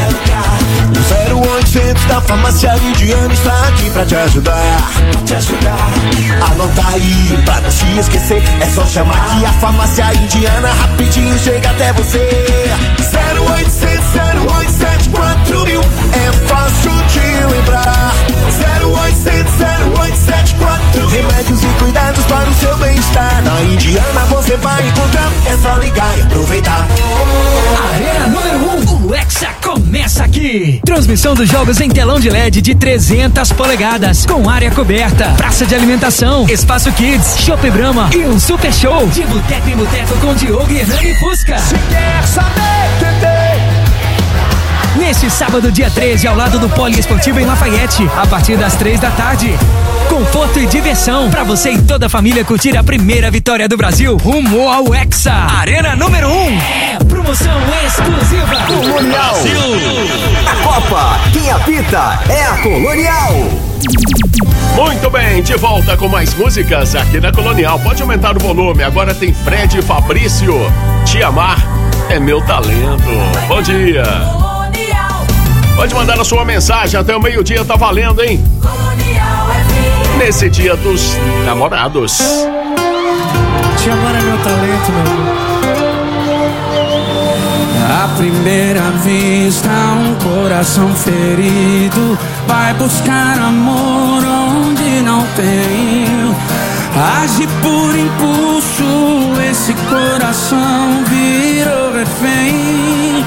O 0800 da Farmácia Indiana está aqui pra te ajudar. Anota aí, pra não se esquecer, é só chamar que a Farmácia Indiana rapidinho chega até você. 0800 087 4000, é fácil de lembrar. 0800 087 4000, remédios e cuidados para o seu bem-estar. Na Indiana você vai encontrar, é só ligar e aproveitar. Arena número 1, o Hexa começa aqui. Transmissão dos jogos em telão de LED de 300 polegadas, com área coberta, praça de alimentação, espaço kids, Chopp Brahma e um super show de boteco em boteco com Diogo e Hernani Fusca. Se quer saber, tentei. Neste sábado, dia 13, ao lado do Poliesportivo em Lafayette, a partir das 3 da tarde. Conforto e diversão para você e toda a família curtir a primeira vitória do Brasil rumo ao Hexa. Arena número 1 é promoção exclusiva Colonial. A Copa, quem apita é a Colonial. Muito bem, de volta com mais músicas aqui na Colonial. Pode aumentar o volume, agora tem Fred e Fabrício. Te amar é meu talento. Bom dia. Pode mandar a sua mensagem, até o meio-dia tá valendo, hein? Nesse dia dos namorados. Te amar é meu talento, meu. À primeira vista, um coração ferido vai buscar amor onde não tem. Age por impulso, esse coração virou refém.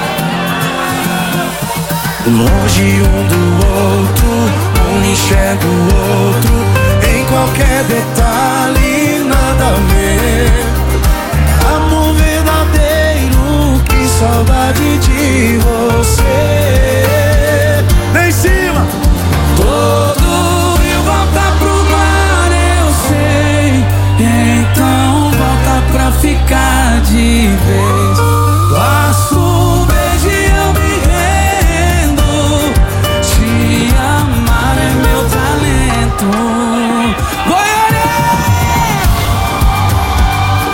Longe um do outro, um enxerga o outro, em qualquer detalhe nada a ver. Amor verdadeiro, que saudade de você. Vem em cima! Todo rio volta pro mar, eu sei. Então volta pra ficar de vez. Passo um beijo e eu me rendo. Te amar é meu talento.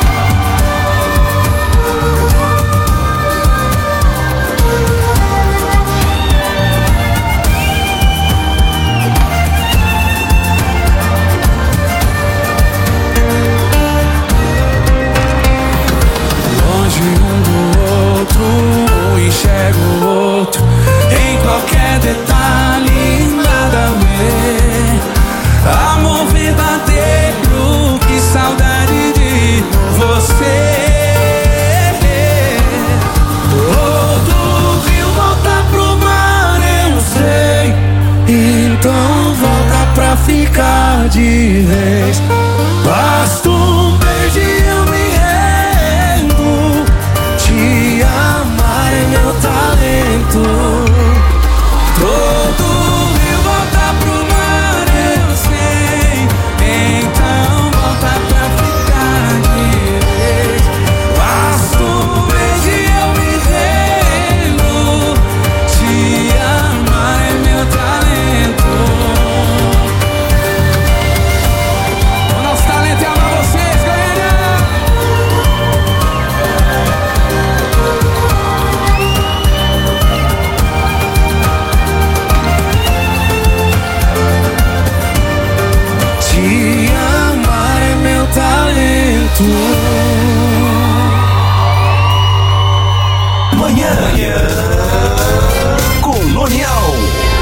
Manhã Colonial.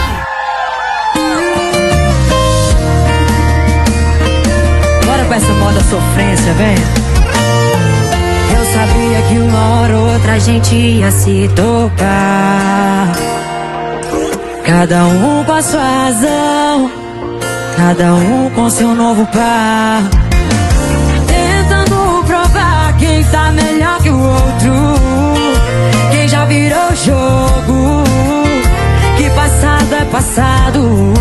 Bora com essa moda sofrência, vem. Eu sabia que uma hora ou outra a gente ia se tocar. Cada um com a sua razão, cada um com seu novo par. Tentando provar quem tá melhor que o outro, quem já virou o jogo, que passado é passado.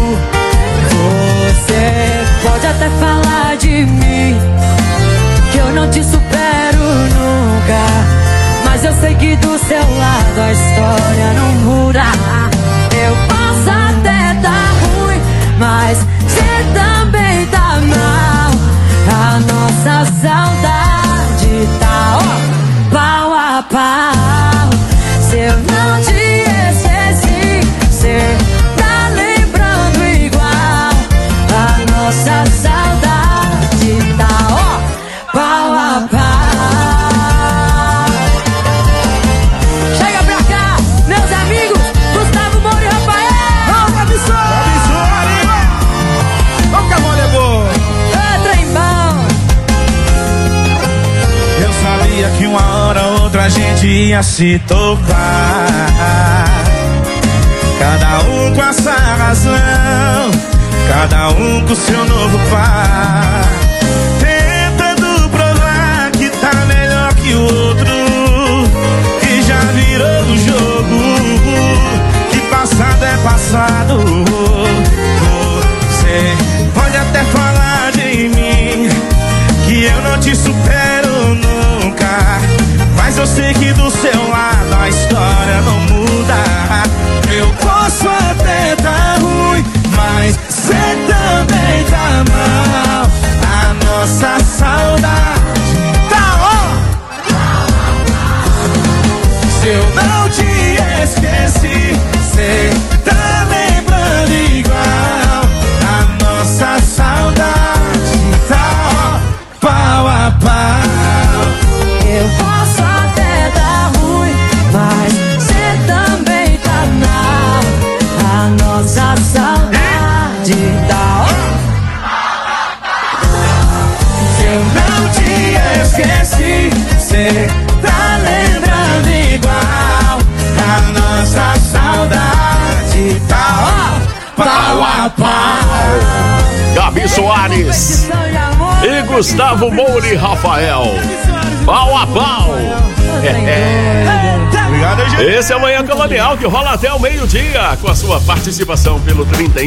Você pode até falar de mim, que eu não te supero nunca, mas eu sei que do seu lado a história não muda. Eu posso até tá ruim, mas você também tá mal. A nossa saudade tá, ó, pau a pau. Se eu não te esqueci, cê tá lembrando igual. A nossa saudade tá, ó, pau a pau. Chega pra cá, meus amigos, Gustavo Moura e Rafael. Vamos, abençoe! Vamos que a bola é boa. É trem bom. Eu sabia que uma hora ou outra a gente ia se tocar. Cada um com a sua razão, cada um com seu novo par. Tentando provar que tá melhor que o outro, que já virou o jogo, que passado é passado. Você pode até falar de mim, que eu não te supero nunca, mas eu sei que do seu lado a história não muda. Eu posso até tá ruim, mas cê também tá mal. A nossa saudade tá, ó. Se eu não te esqueci, cê tá lembrando igual. A nossa saudade tá, ó, pau a pau. Eu posso até dar ruim, mas cê também tá mal. A nossa saudade tá, ó. Se eu não te esqueci, cê tá lembrando igual. A nossa saudade tá, ó, pau a pau. Gabi Soares e Gustavo Moura e Rafael. Pau a pau. Esse é o Manhã Colonial, que rola até o meio-dia, com a sua participação pelo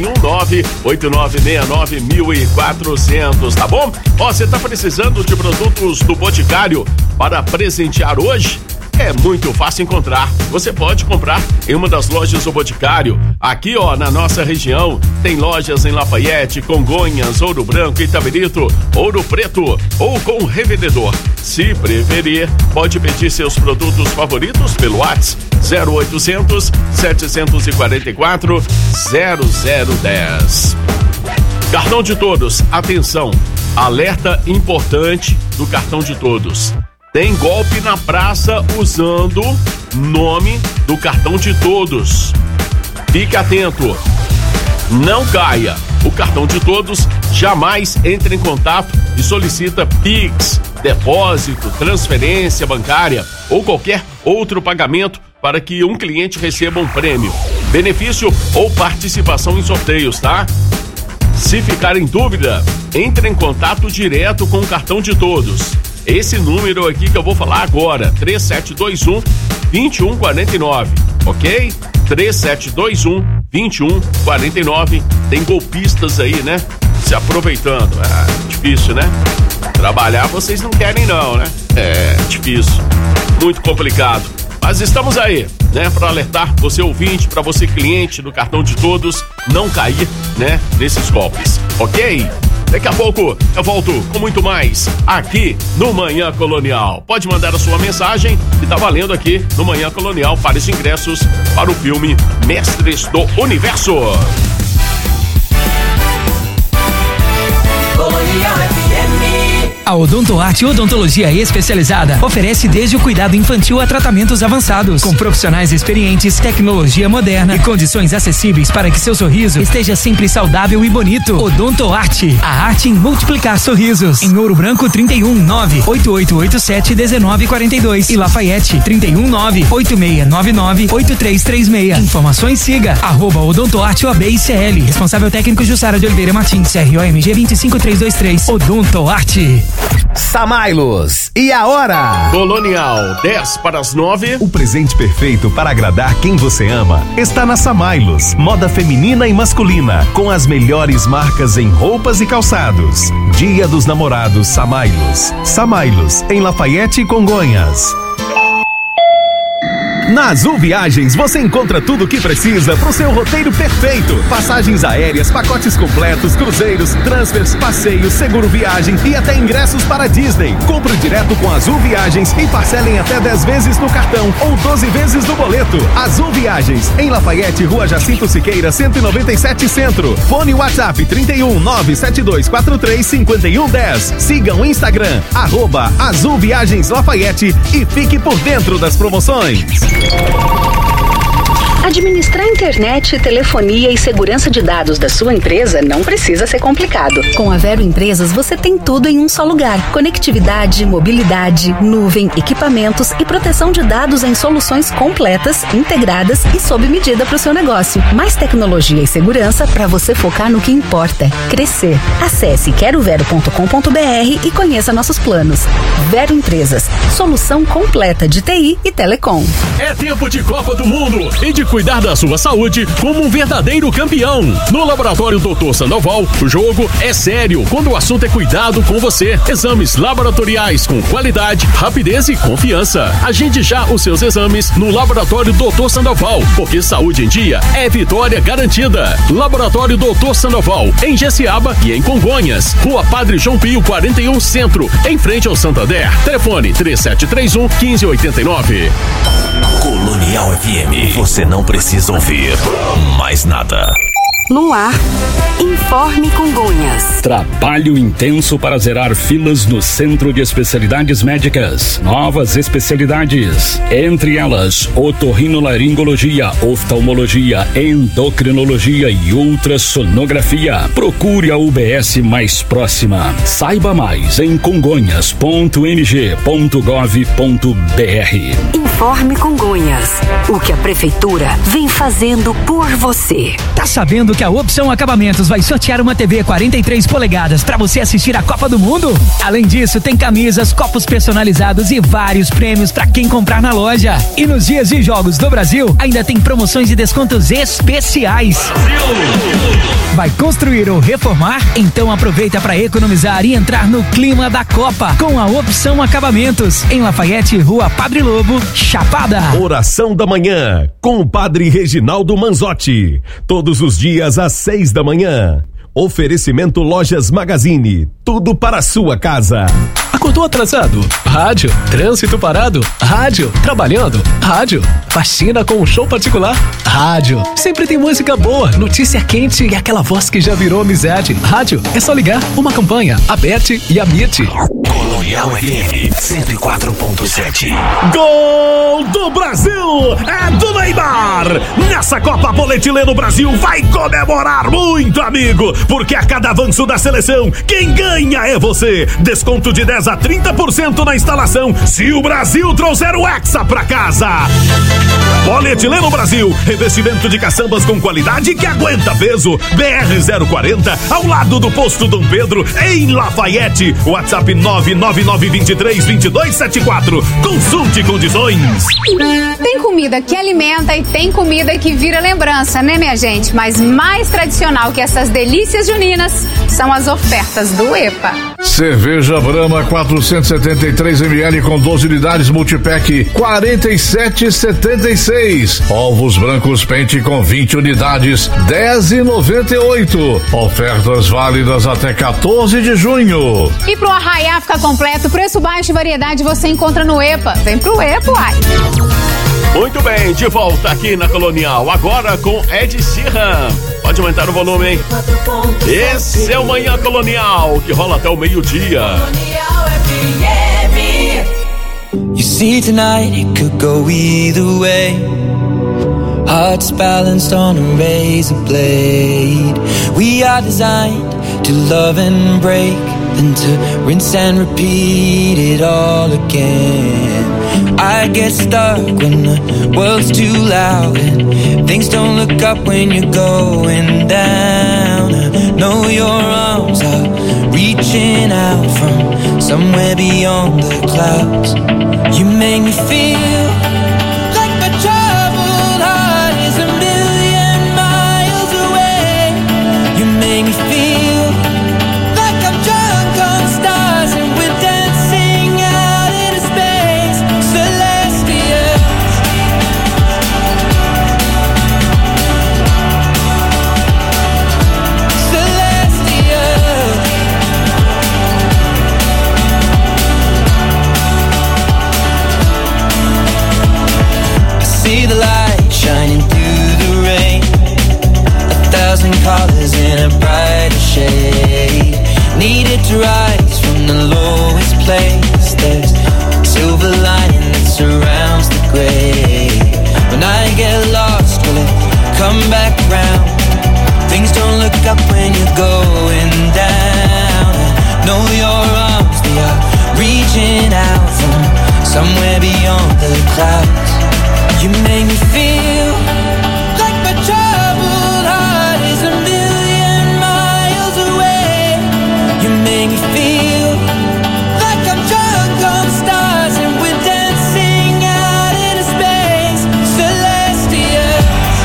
319-8969-1400, tá bom? Ó, você tá precisando de produtos do Boticário para presentear hoje? É muito fácil encontrar. Você pode comprar em uma das lojas do Boticário. Aqui, ó, na nossa região, tem lojas em Lafayette, Congonhas, Ouro Branco, Itabirito, Ouro Preto ou com revendedor. Se preferir, pode pedir seus produtos favoritos pelo WhatsApp 0800 744 0010. Cartão de Todos, atenção, alerta importante do Cartão de Todos. Tem golpe na praça usando nome do Cartão de Todos. Fique atento, não caia. O Cartão de Todos jamais entra em contato e solicita Pix, depósito, transferência bancária ou qualquer outro pagamento para que um cliente receba um prêmio, benefício ou participação em sorteios, tá? Se ficar em dúvida, entre em contato direto com o Cartão de Todos. Esse número aqui que eu vou falar agora, 3721-2149, ok? 3721-2149. Tem golpistas aí, né? Se aproveitando. Ah, difícil, né? Trabalhar vocês não querem não, né? É difícil, muito complicado. Mas estamos aí, né? Para alertar você ouvinte, para você cliente do Cartão de Todos, não cair, né? Nesses golpes, ok? Daqui a pouco eu volto com muito mais aqui no Manhã Colonial. Pode mandar a sua mensagem que tá valendo aqui no Manhã Colonial para os ingressos para o filme Mestres do Universo. Colonial FM. A Odontoarte Odontologia Especializada oferece desde o cuidado infantil a tratamentos avançados, com profissionais experientes, tecnologia moderna e condições acessíveis para que seu sorriso esteja sempre saudável e bonito. Odontoarte, a arte em multiplicar sorrisos. Em Ouro Branco, 319-8887-1942 e Lafayette, 319-8699-8336. Informações, siga @Odontoarte OAB-ICL. Responsável técnico Jussara de Oliveira Martins, CROMG 25323. Odontoarte. Samailos, e a hora? Colonial, 10:09. O presente perfeito para agradar quem você ama está na Samailos. Moda feminina e masculina, com as melhores marcas em roupas e calçados. Dia dos Namorados Samailos. Samailos, em Lafayette e Congonhas. Na Azul Viagens você encontra tudo o que precisa para o seu roteiro perfeito. Passagens aéreas, pacotes completos, cruzeiros, transfers, passeios, seguro viagem e até ingressos para Disney. Compre direto com Azul Viagens e parcelem até 10 vezes no cartão ou 12 vezes no boleto. Azul Viagens, em Lafayette, Rua Jacinto Siqueira, 197 Centro. Fone WhatsApp 31 97243 5110. Siga o Instagram, @Azul Viagens Lafayette e fique por dentro das promoções. Administrar internet, telefonia e segurança de dados da sua empresa não precisa ser complicado. Com a Vero Empresas você tem tudo em um só lugar. Conectividade, mobilidade, nuvem, equipamentos e proteção de dados em soluções completas, integradas e sob medida para o seu negócio. Mais tecnologia e segurança para você focar no que importa: crescer. Acesse querovero.com.br e conheça nossos planos. Vero Empresas, solução completa de TI e telecom. É tempo de Copa do Mundo e de cuidar da sua saúde como um verdadeiro campeão. No Laboratório Dr. Sandoval, o jogo é sério quando o assunto é cuidado com você. Exames laboratoriais com qualidade, rapidez e confiança. Agende já os seus exames no Laboratório Dr. Sandoval, porque saúde em dia é vitória garantida. Laboratório Dr. Sandoval, em Jessiaba e em Congonhas. Rua Padre João Pio, 41 Centro, em frente ao Santander. Telefone 3731-1589. Colonial FM, você não precisa ouvir mais nada. No ar, Informe Congonhas. Trabalho intenso para zerar filas no Centro de Especialidades Médicas. Novas especialidades, entre elas otorrinolaringologia, oftalmologia, endocrinologia e ultrassonografia. Procure a UBS mais próxima. Saiba mais em congonhas.mg.gov.br. Informe Congonhas, o que a Prefeitura vem fazendo por você. Tá sabendo que a Opção Acabamentos vai sortear uma TV 43 polegadas para você assistir a Copa do Mundo? Além disso, tem camisas, copos personalizados e vários prêmios para quem comprar na loja. E nos dias de jogos do Brasil, ainda tem promoções e descontos especiais. Vai construir ou reformar? Então aproveita para economizar e entrar no clima da Copa com a Opção Acabamentos, em Lafayette, Rua Padre Lobo, Chapada. Oração da Manhã, com o Padre Reginaldo Manzotti. Todos os dias às 6 da manhã. Oferecimento Lojas Magazine. Tudo para a sua casa. Acordou atrasado? Rádio. Trânsito parado? Rádio. Trabalhando? Rádio. Faxina com um show particular? Rádio. Sempre tem música boa, notícia quente e aquela voz que já virou amizade. Rádio. É só ligar. Uma campanha. A Beth e a Mit. Colonial FM 104.7. Gol do Brasil! É do Neymar! Nessa Copa Polietileno Brasil vai comemorar muito, amigo! Porque a cada avanço da seleção, quem ganha é você! Desconto de 10 a 30% na instalação se o Brasil trouxer o Hexa pra casa! Polietileno Brasil, revestimento de caçambas com qualidade que aguenta peso. BR-040, ao lado do posto Dom Pedro, em Lafayette. WhatsApp 999232274. Consulte condições. Tem comida que alimenta e tem comida que vira lembrança, né, minha gente? Mas mais tradicional que essas delícias juninas são as ofertas do EPA. Cerveja Brahma 473 ml com 12 unidades multipack 47,76. Ovos brancos pente com 20 unidades 10,98. Ofertas válidas até 14 de junho. E pro arraiá ficar completo, preço baixo e variedade você encontra no EPA. Vem pro EPA, uai. Muito bem, de volta aqui na Colonial, agora com Ed Sheeran. Pode aumentar o volume, hein? Esse é o Manhã Colonial, que rola até o meio-dia. You see tonight it could go either way. Hearts balanced on a razor blade. We are designed to love and break, then to rinse and repeat it all again. I get stuck when the world's too loud and things don't look up when you're going down. I know your arms are reaching out from somewhere beyond the clouds. You make me feel like my troubled heart is a million miles away. You make me feel like I'm drunk on stars and we're dancing out into space. Celestial. Celestial. I see the light shining through the rain. 1,000 colors in a brighter shade. Needed to rise from the lowest place. There's silver lining that surrounds the gray. When I get lost, will it come back round? Things don't look up when you're going down. I know your arms, they are reaching out from somewhere beyond the clouds. You make me feel like my troubled heart is a million miles away. You make me feel like I'm drunk on stars and we're dancing out into space. Celestial.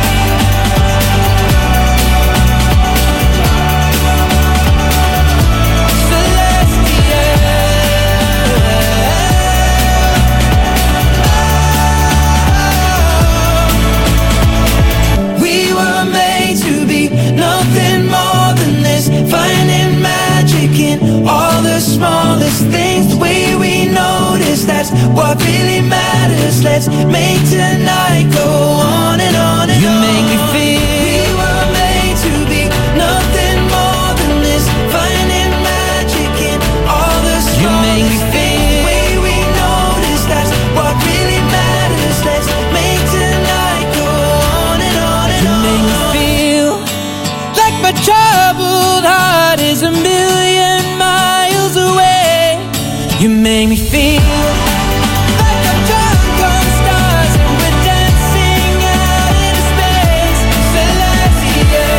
We were made to be nothing more than this, finding magic in all the smallest things. The way we notice, that's what really matters. Let's make tonight go on and on and on. You make me feel we were made to be nothing more than this, finding magic in all the smallest. You make me feel the way we notice, that's what really matters. Let's make tonight go on and on and on. You make me feel like my troubled heart is a million miles away. You make me feel like I'm drunk on stars and we're dancing out into space. Celestial.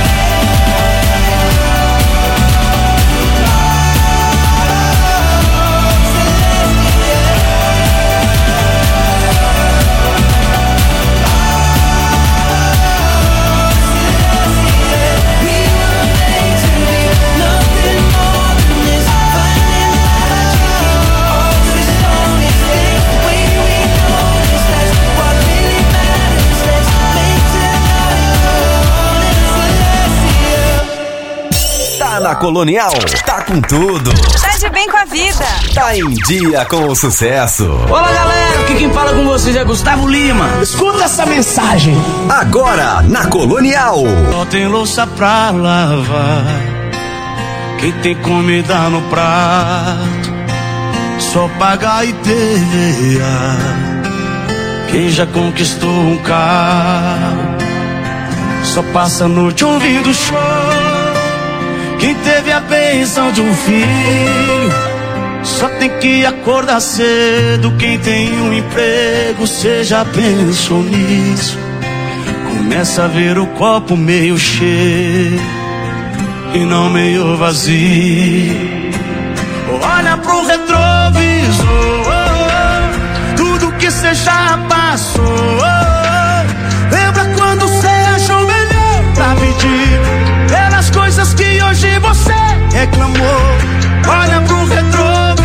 Tá na Colonial, tá com tudo. Tá de bem com a vida. Tá em dia com o sucesso. Olá, galera, aqui quem fala com vocês é Gustavo Lima. Escuta essa mensagem. Agora, na Colonial. Só tem louça pra lavar, quem tem comida no prato, só paga IPVA, quem já conquistou um carro, só passa a noite ouvindo show. Quem teve a bênção de um filho, só tem que acordar cedo. Quem tem um emprego, cê já pensou nisso? Começa a ver o copo meio cheio e não meio vazio. Olha pro retrovisor, tudo que cê já passou. Lembra quando cê achou melhor pra pedir pelas coisas que hoje você reclamou? Olha pro retrovisor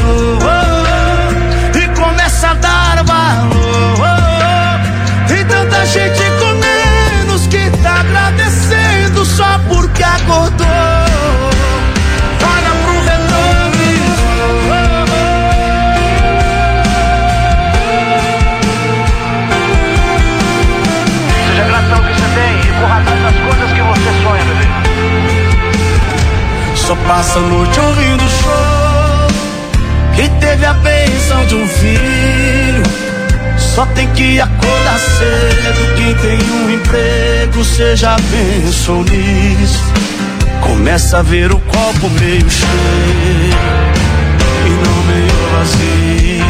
e começa a dar valor. Tem tanta gente com menos que tá agradecendo só porque acordou. Olha pro retrovisor Só tem que acordar cedo. Quem tem um emprego, cê já pensou nisso? Começa a ver o copo meio cheio e não meio vazio.